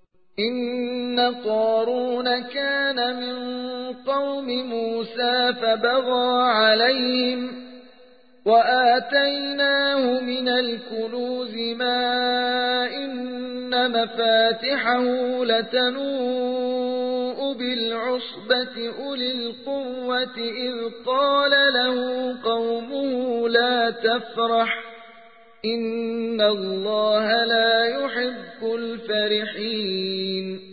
إن قارون كان من قوم موسى فبغى عليهم وآتيناه من الكنوز ما إن مفاتحه لتنوء بالعصبة أولي القوة إذ قال له قومه لا تفرح إن الله لا يحب الفرحين